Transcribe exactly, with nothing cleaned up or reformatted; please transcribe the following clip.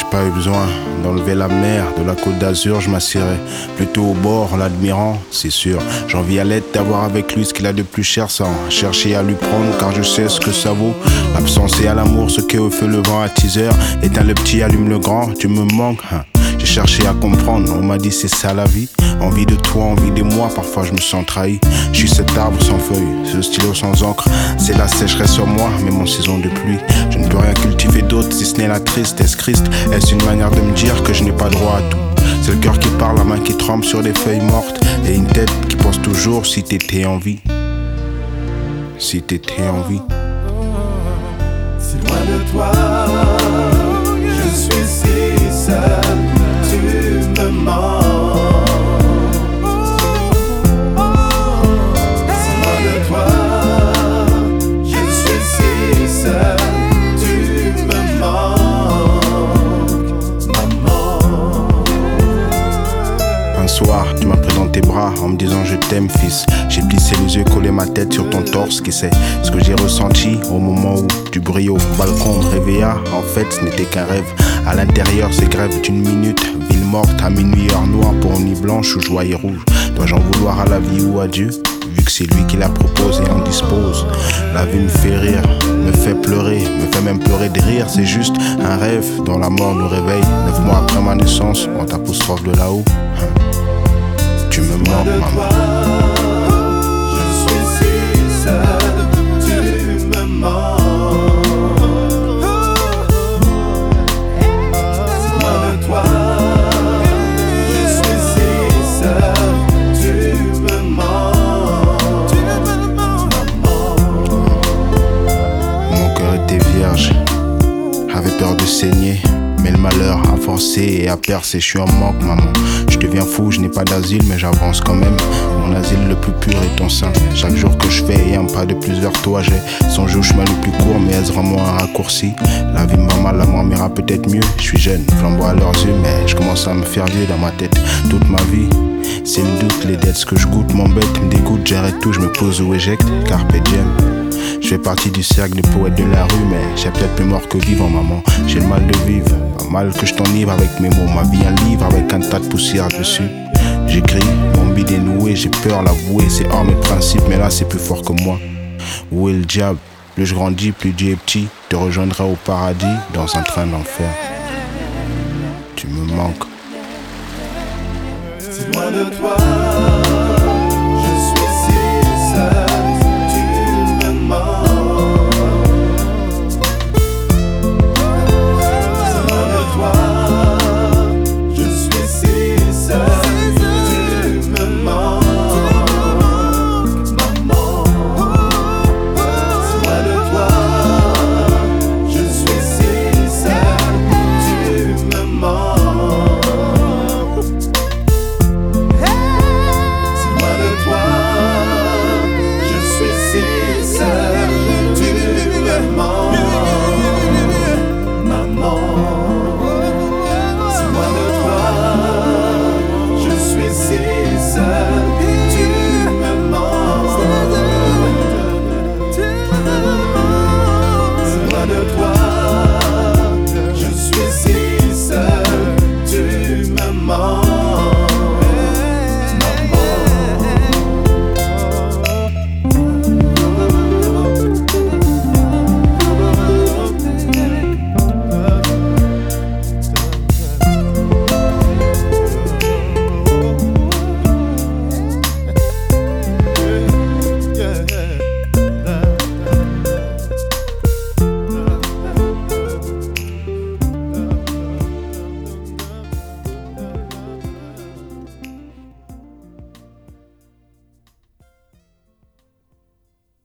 pas eu besoin d'enlever la mer de la côte d'Azur, je m'assierais plutôt au bord en l'admirant, c'est sûr. J'envie à l'aide d'avoir avec lui ce qu'il a de plus cher sans chercher à lui prendre, car je sais ce que ça vaut. L'absence et à l'amour, ce qu'est au feu le vent à teaser. Éteins le petit, allume le grand, tu me manques, hein. J'ai cherché à comprendre, on m'a dit c'est ça la vie. Envie de toi, envie de moi, parfois je me sens trahi. Je suis cet arbre sans feuilles, ce stylo sans encre. C'est la sécheresse sur moi, même en saison de pluie. Je ne peux rien cultiver d'autre si ce n'est la tristesse. Christ, est-ce une manière de me dire que je n'ai pas droit à tout? C'est le cœur qui parle, la main qui tremble sur des feuilles mortes. Et une tête qui pense toujours si t'étais en vie. Si t'étais en vie. Si loin de toi, je suis si seul. Tu me manques. Si loin de toi, je suis si seul. Tu me manques, maman. Un soir, tu m'as pris dans tes bras en me disant je t'aime fils. J'ai plissé les yeux, collé ma tête sur ton torse. Qui sait ce que j'ai ressenti au moment où du bruit au balcon me réveilla. En fait ce n'était qu'un rêve. À l'intérieur c'est grève d'une minute. Ville morte à minuit, heure noire pour une nuit blanche ou joie et rouge. Dois-je en vouloir à la vie ou à Dieu, vu que c'est lui qui la propose et en dispose? La vie me fait rire, me fait pleurer, me fait même pleurer de rire. C'est juste un rêve dont la mort nous réveille. Neuf mois après ma naissance, on t'apostrophe de là-haut. Tu me manques, maman. Je suis si seul, tu me manques. Si loin de toi, je suis si seul, tu me manques, maman. Mon cœur était vierge, avait peur de saigner. Mais le malheur a forcé et a percé, je suis en manque, maman. Je deviens fou, je n'ai pas d'asile, mais j'avance quand même. Mon asile le plus pur est ton sein. Chaque jour que je fais et un pas de plus vers toi, j'ai songé au chemin le plus court, mais est-ce vraiment un raccourci? La vie me va mal, la mort m'ira peut-être mieux. Je suis jeune, flambeau à leurs yeux, mais je commence à me faire vieux dans ma tête. Toute ma vie, c'est le doute, les dettes, ce que je goûte m'embête, me dégoûte, j'arrête tout, je me pose ou éjecte, carpe diem. Je fais partie du cercle des poètes de la rue, mais j'ai peut-être plus mort que vivant, maman. J'ai le mal de vivre, pas mal que je t'enivre avec mes mots. Ma vie un livre avec un tas de poussière dessus. J'écris, mon bide est noué, j'ai peur l'avouer. C'est hors mes principes, mais là c'est plus fort que moi. Où est le diable? Plus je grandis, plus Dieu est petit. Te rejoindrai au paradis, dans un train d'enfer. Tu me manques. Si loin de toi, je suis si seul. Mom.